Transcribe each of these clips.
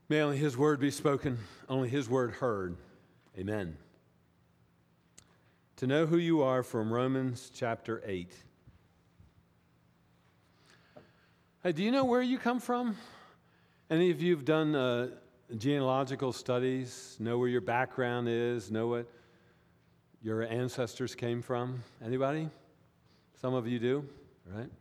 May only his word be spoken, only his word heard. Amen. To know who you are from Romans chapter 8. Hey, do you know where you come from? Any of you have done genealogical studies, know where your background is, know what your ancestors came from? Anybody? Some of you do, right?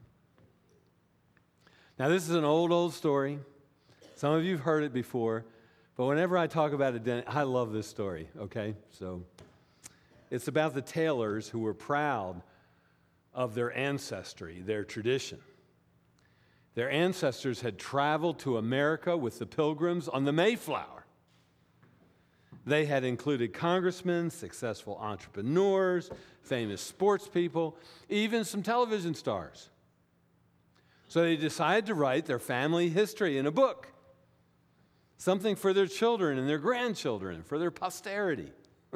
Now, this is an old story. Some of you have heard it before, but whenever I talk about it, I love this story, okay? So it's about the Taylors who were proud of their ancestry, their tradition. Their ancestors had traveled to America with the Pilgrims on the Mayflower. They had included congressmen, successful entrepreneurs, famous sports people, even some television stars. So they decided to write their family history in a book, something for their children and their grandchildren, for their posterity.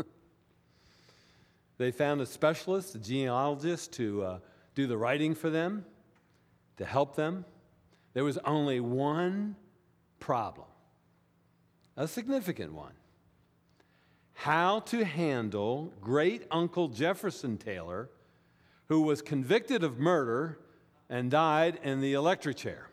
They found a specialist, a genealogist, to do the writing for them, to help them. There was only one problem, a significant one: how to handle great Uncle Jefferson Taylor, who was convicted of murder and died in the electric chair.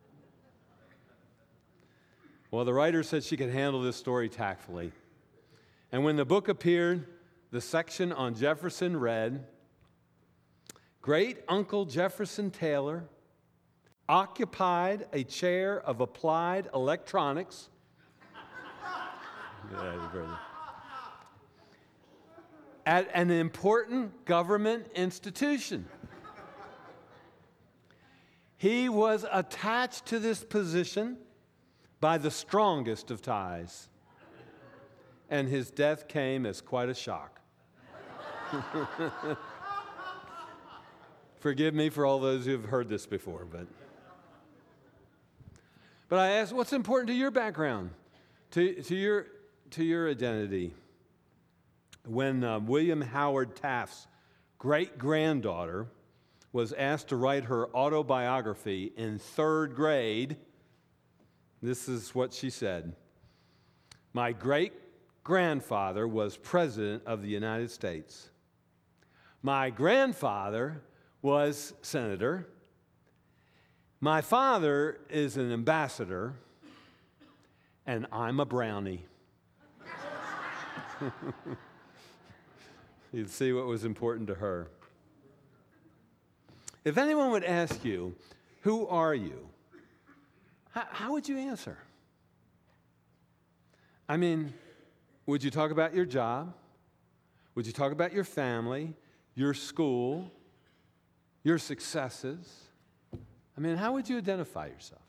Well, the writer said she could handle this story tactfully. And when the book appeared, the section on Jefferson read, "Great Uncle Jefferson Taylor occupied a chair of applied electronics." At an important government institution. He was attached to this position by the strongest of ties, and his death came as quite a shock. Forgive me for all those who have heard this before, but I ask, what's important to your background, to your identity? When William Howard Taft's great-granddaughter was asked to write her autobiography in 3rd grade, this is what she said: "My great-grandfather was President of the United States. My grandfather was Senator. My father is an ambassador, and I'm a brownie." You'd see what was important to her. If anyone would ask you, "Who are you?" How would you answer? I mean, would you talk about your job? Would you talk about your family, your school, your successes? I mean, how would you identify yourself?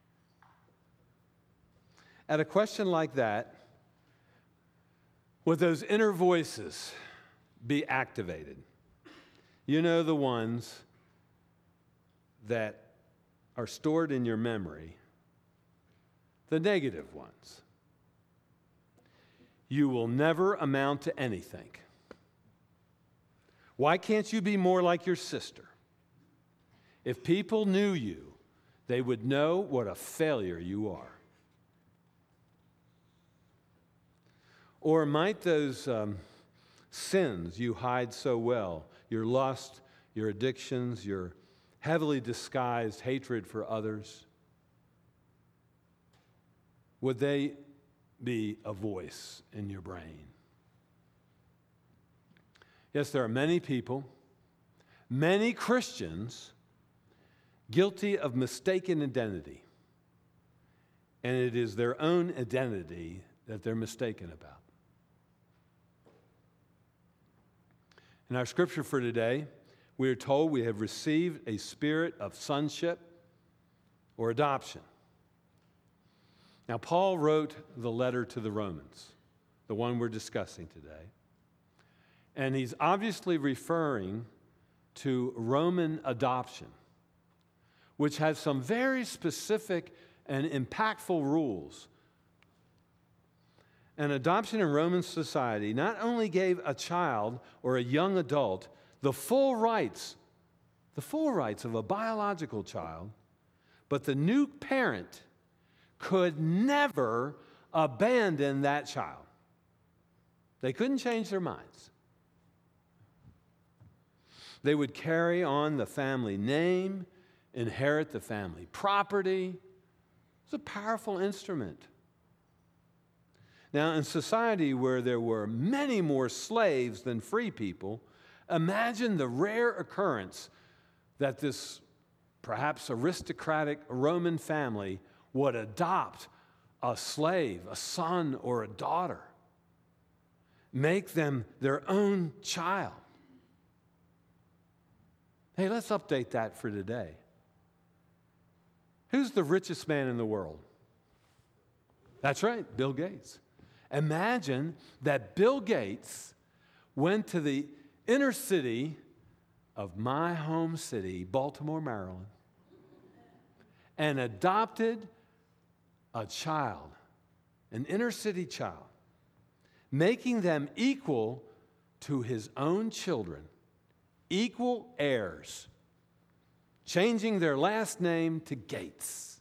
At a question like that, would those inner voices be activated? You know, the ones that are stored in your memory, the negative ones. You will never amount to anything. Why can't you be more like your sister? If people knew you, they would know what a failure you are. Or might those sins you hide so well, your lust, your addictions, your heavily disguised hatred for others, would they be a voice in your brain? Yes, there are many people, many Christians, guilty of mistaken identity. And it is their own identity that they're mistaken about. In our scripture for today, we are told we have received a spirit of sonship or adoption. Now, Paul wrote the letter to the Romans, the one we're discussing today, and he's obviously referring to Roman adoption, which has some very specific and impactful rules. And adoption in Roman society not only gave a child or a young adult the full rights of a biological child, but the new parent could never abandon that child. They couldn't change their minds. They would carry on the family name, inherit the family property. It's a powerful instrument. Now, in society where there were many more slaves than free people, imagine the rare occurrence that this perhaps aristocratic Roman family would adopt a slave, a son or a daughter, make them their own child. Hey, let's update that for today. Who's the richest man in the world? That's right, Bill Gates. Imagine that Bill Gates went to the inner city of my home city, Baltimore, Maryland, and adopted a child, an inner city child, making them equal to his own children, equal heirs, changing their last name to Gates.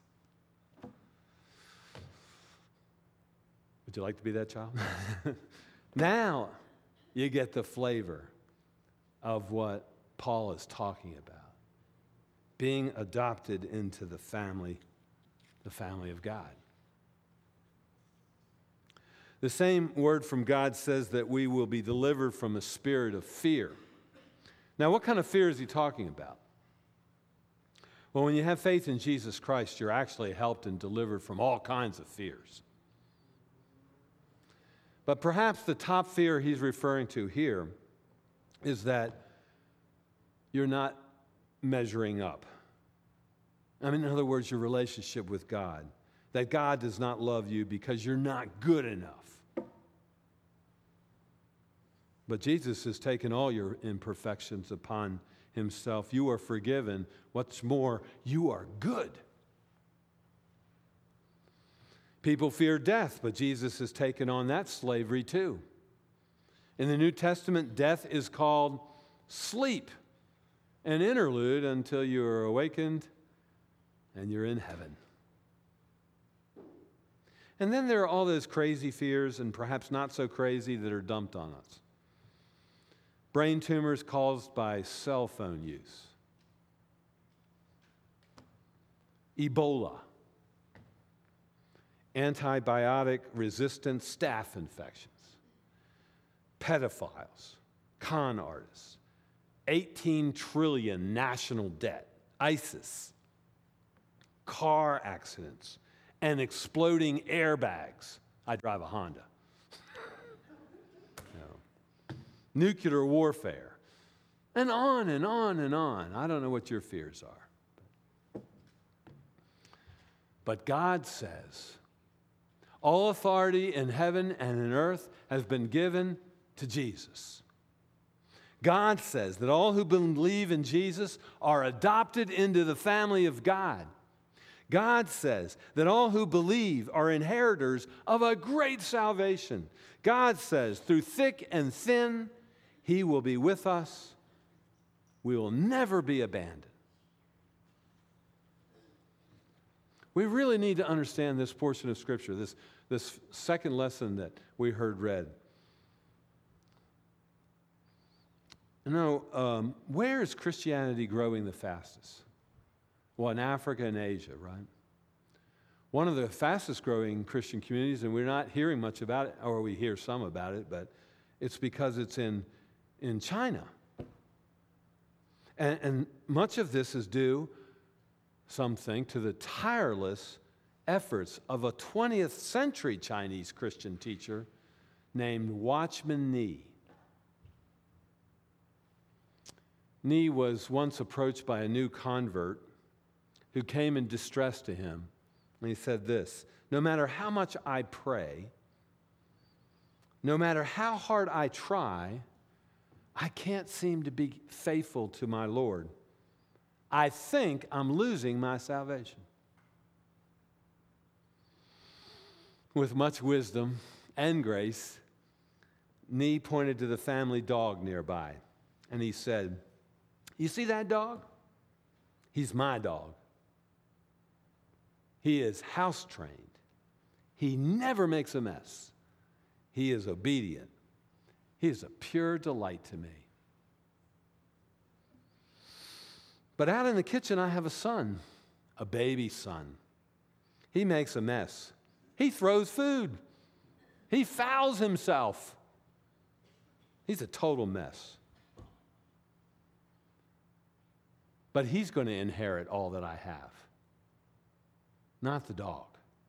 Would you like to be that child? Now you get the flavor of what Paul is talking about. Being adopted into the family of God. The same word from God says that we will be delivered from a spirit of fear. Now, what kind of fear is he talking about? Well, when you have faith in Jesus Christ, you're actually helped and delivered from all kinds of fears. But perhaps the top fear he's referring to here is that you're not measuring up. I mean, in other words, your relationship with God. That God does not love you because you're not good enough. But Jesus has taken all your imperfections upon himself. You are forgiven. What's more, you are good. People fear death, but Jesus has taken on that slavery too. In the New Testament, death is called sleep, an interlude until you are awakened and you're in heaven. And then there are all those crazy fears, and perhaps not so crazy, that are dumped on us. Brain tumors caused by cell phone use. Ebola. Antibiotic-resistant staph infections. Pedophiles. Con artists. 18 trillion national debt. ISIS. Car accidents. And exploding airbags. I drive a Honda. Nuclear warfare, and on and on and on. I don't know what your fears are. But God says, all authority in heaven and in earth has been given to Jesus. God says that all who believe in Jesus are adopted into the family of God. God says that all who believe are inheritors of a great salvation. God says, through thick and thin, he will be with us. We will never be abandoned. We really need to understand this portion of Scripture, this second lesson that we heard read. You know, where is Christianity growing the fastest? Well, in Africa and Asia, right? One of the fastest growing Christian communities, and we're not hearing much about it, or we hear some about it, but it's because it's in China. And much of this is due, some think, to the tireless efforts of a 20th century Chinese Christian teacher named Watchman Nee. Nee was once approached by a new convert who came in distress to him. And he said this, no matter how much I pray, no matter how hard I try, I can't seem to be faithful to my Lord. I think I'm losing my salvation. With much wisdom and grace, Nee pointed to the family dog nearby, and he said, you see that dog? He's my dog. He is house trained. He never makes a mess. He is obedient. He is a pure delight to me. But out in the kitchen, I have a son, a baby son. He makes a mess. He throws food. He fouls himself. He's a total mess. But he's going to inherit all that I have, not the dog.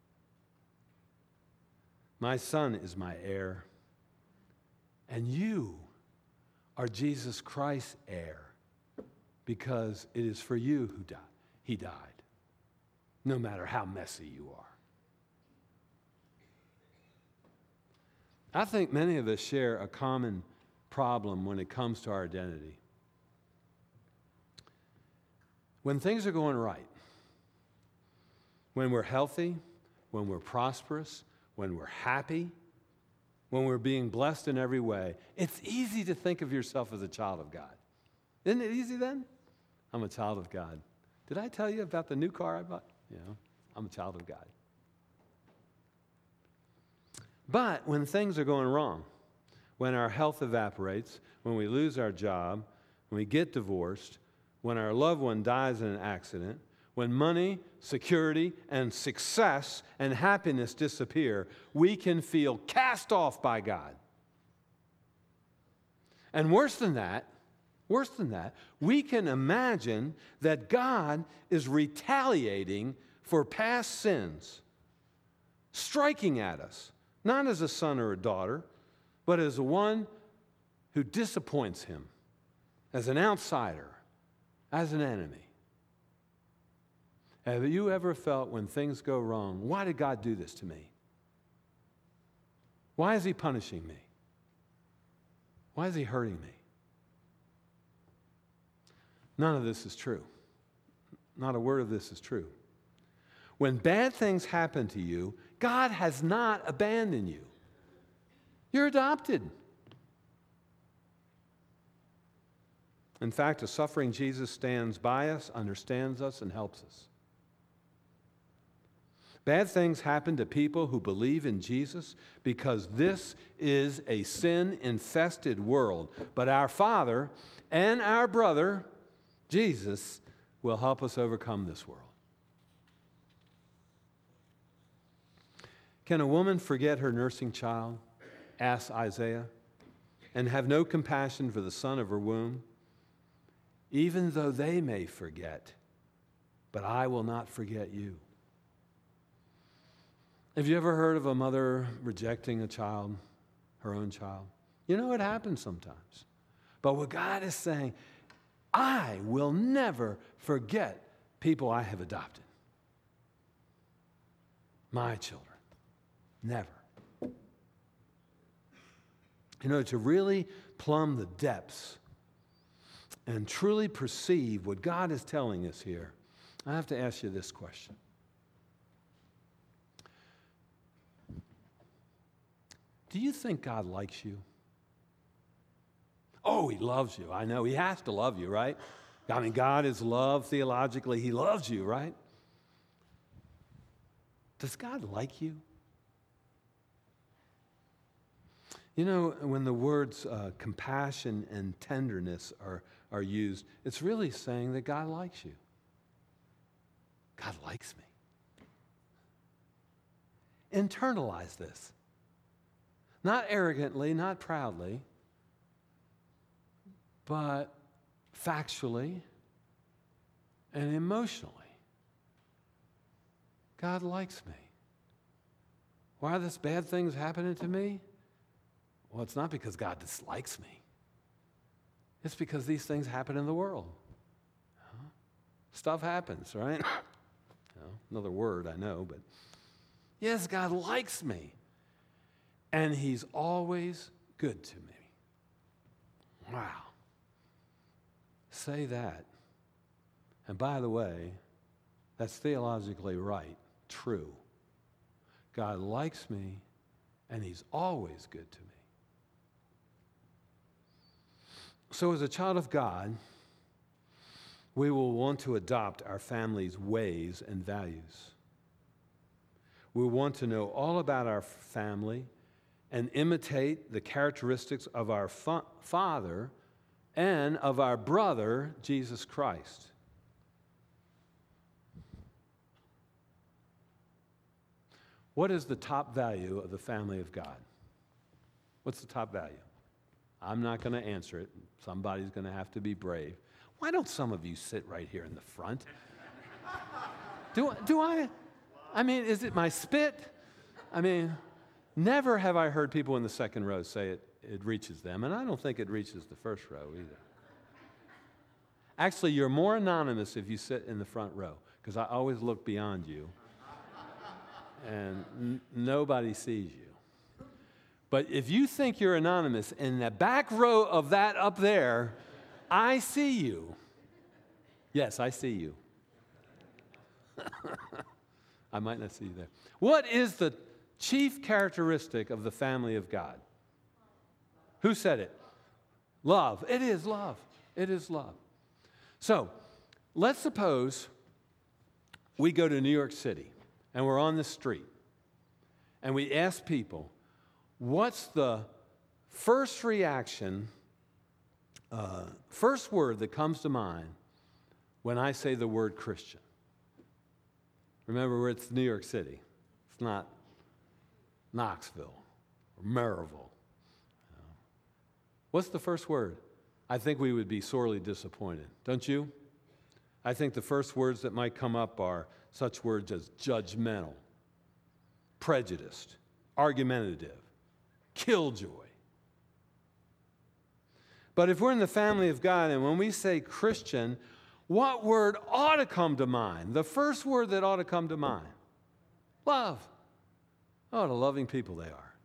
My son is my heir, and you are Jesus Christ's heir, because it is for you who died. He died, no matter how messy you are. I think many of us share a common problem when it comes to our identity. When things are going right, when we're healthy, when we're prosperous, when we're happy, when we're being blessed in every way, it's easy to think of yourself as a child of God. Isn't it easy then? I'm a child of God. Did I tell you about the new car I bought? You know, I'm a child of God. But when things are going wrong, when our health evaporates, when we lose our job, when we get divorced, when our loved one dies in an accident, when money, security, and success and happiness disappear, we can feel cast off by God. And worse than that, we can imagine that God is retaliating for past sins, striking at us, not as a son or a daughter, but as one who disappoints him, as an outsider, as an enemy. Have you ever felt when things go wrong, why did God do this to me? Why is he punishing me? Why is he hurting me? None of this is true. Not a word of this is true. When bad things happen to you, God has not abandoned you. You're adopted. In fact, a suffering Jesus stands by us, understands us, and helps us. Bad things happen to people who believe in Jesus because this is a sin-infested world. But our Father and our brother, Jesus, will help us overcome this world. Can a woman forget her nursing child, asks Isaiah, and have no compassion for the son of her womb? Even though they may forget, but I will not forget you. Have you ever heard of a mother rejecting a child, her own child? You know, it happens sometimes. But what God is saying, I will never forget people I have adopted. My children. Never. You know, to really plumb the depths and truly perceive what God is telling us here, I have to ask you this question. Do you think God likes you? Oh, he loves you. I know. He has to love you, right? I mean, God is love theologically. He loves you, right? Does God like you? You know, when the words compassion and tenderness are used, it's really saying that God likes you. God likes me. Internalize this. Not arrogantly, not proudly, but factually and emotionally. God likes me. Why are these bad things happening to me? Well, it's not because God dislikes me. It's because these things happen in the world. Stuff happens, right? Another word I know, but yes, God likes me. And he's always good to me. Wow. Say that. And by the way, that's theologically right, true. God likes me, and he's always good to me. So as a child of God, we will want to adopt our family's ways and values. We want to know all about our family and imitate the characteristics of our Father and of our brother, Jesus Christ. What is the top value of the family of God? What's the top value? I'm not going to answer it. Somebody's going to have to be brave. Why don't some of you sit right here in the front? Do I? I mean, is it my spit? I mean, never have I heard people in the second row say it reaches them, and I don't think it reaches the first row either. Actually, you're more anonymous if you sit in the front row, because I always look beyond you, and nobody sees you. But if you think you're anonymous, in the back row of that up there, I see you. Yes, I see you. I might not see you there. What is the chief characteristic of the family of God? Who said it? Love. It is love. It is love. So, let's suppose we go to New York City and we're on the street and we ask people, what's the first reaction, first word that comes to mind when I say the word Christian? Remember, it's New York City. It's not Knoxville or Maryville. What's the first word? I think we would be sorely disappointed, don't you? I think the first words that might come up are such words as judgmental, prejudiced, argumentative, killjoy. But if we're in the family of God and when we say Christian, what word ought to come to mind? The first word that ought to come to mind? Love. Oh, what a loving people they are.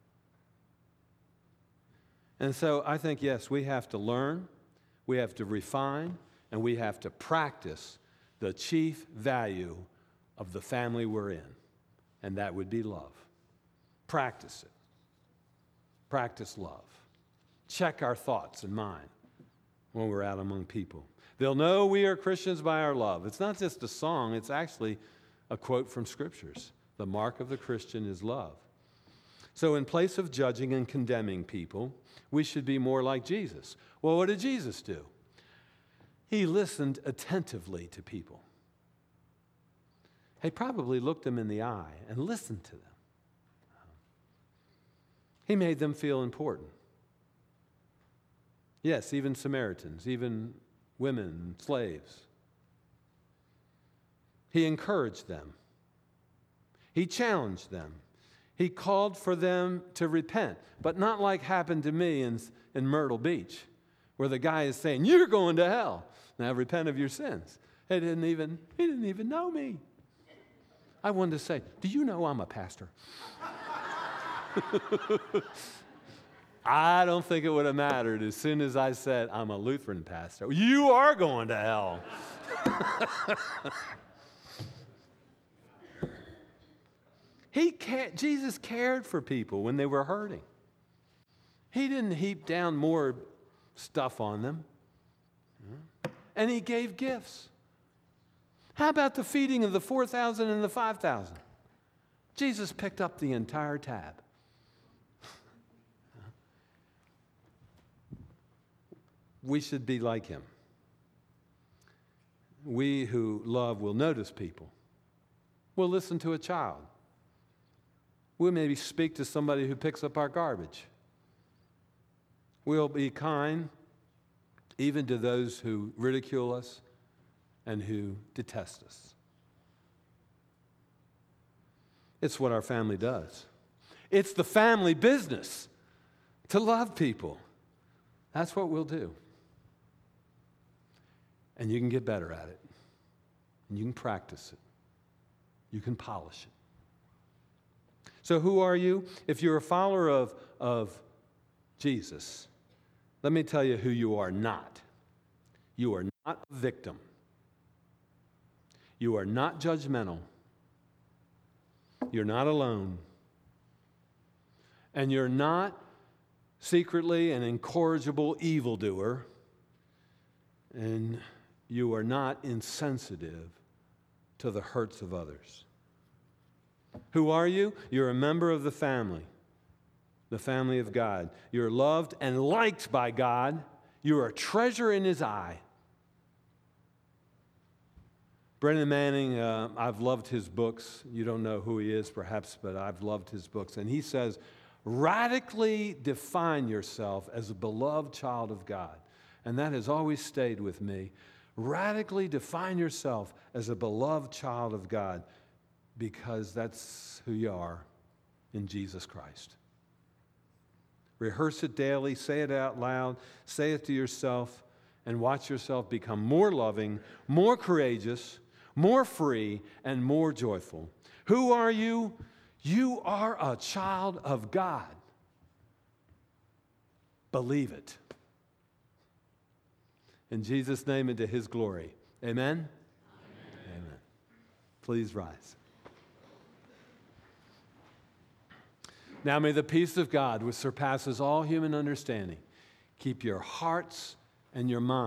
And so I think, yes, we have to learn, we have to refine, and we have to practice the chief value of the family we're in, and that would be love. Practice it. Practice love. Check our thoughts and mind when we're out among people. They'll know we are Christians by our love. It's not just a song, it's actually a quote from Scriptures. The mark of the Christian is love. So in place of judging and condemning people, we should be more like Jesus. Well, what did Jesus do? He listened attentively to people. He probably looked them in the eye and listened to them. He made them feel important. Yes, even Samaritans, even women, slaves. He encouraged them. He challenged them. He called for them to repent, but not like happened to me in Myrtle Beach, where the guy is saying, "You're going to hell. Now repent of your sins." He didn't even know me. I wanted to say, "Do you know I'm a pastor?" I don't think it would have mattered as soon as I said, "I'm a Lutheran pastor." "You are going to hell." Jesus cared for people when they were hurting. He didn't heap down more stuff on them. And he gave gifts. How about the feeding of the 4,000 and the 5,000? Jesus picked up the entire tab. We should be like him. We who love will notice people. We'll listen to a child. We'll maybe speak to somebody who picks up our garbage. We'll be kind even to those who ridicule us and who detest us. It's what our family does. It's the family business to love people. That's what we'll do. And you can get better at it. And you can practice it. You can polish it. So who are you? If you're a follower of Jesus, let me tell you who you are not. You are not a victim. You are not judgmental. You're not alone. And you're not secretly an incorrigible evildoer. And you are not insensitive to the hurts of others. Who are you? You're a member of the family of God. You're loved and liked by God. You're a treasure in His eye. Brennan Manning, I've loved his books. You don't know who he is, perhaps, but I've loved his books. And he says, radically define yourself as a beloved child of God. And that has always stayed with me. Radically define yourself as a beloved child of God, because that's who you are in Jesus Christ. Rehearse it daily, say it out loud, say it to yourself, and watch yourself become more loving, more courageous, more free, and more joyful. Who are you? You are a child of God. Believe it. In Jesus' name and to His glory. Amen? Amen. Please rise. Now may the peace of God, which surpasses all human understanding, keep your hearts and your minds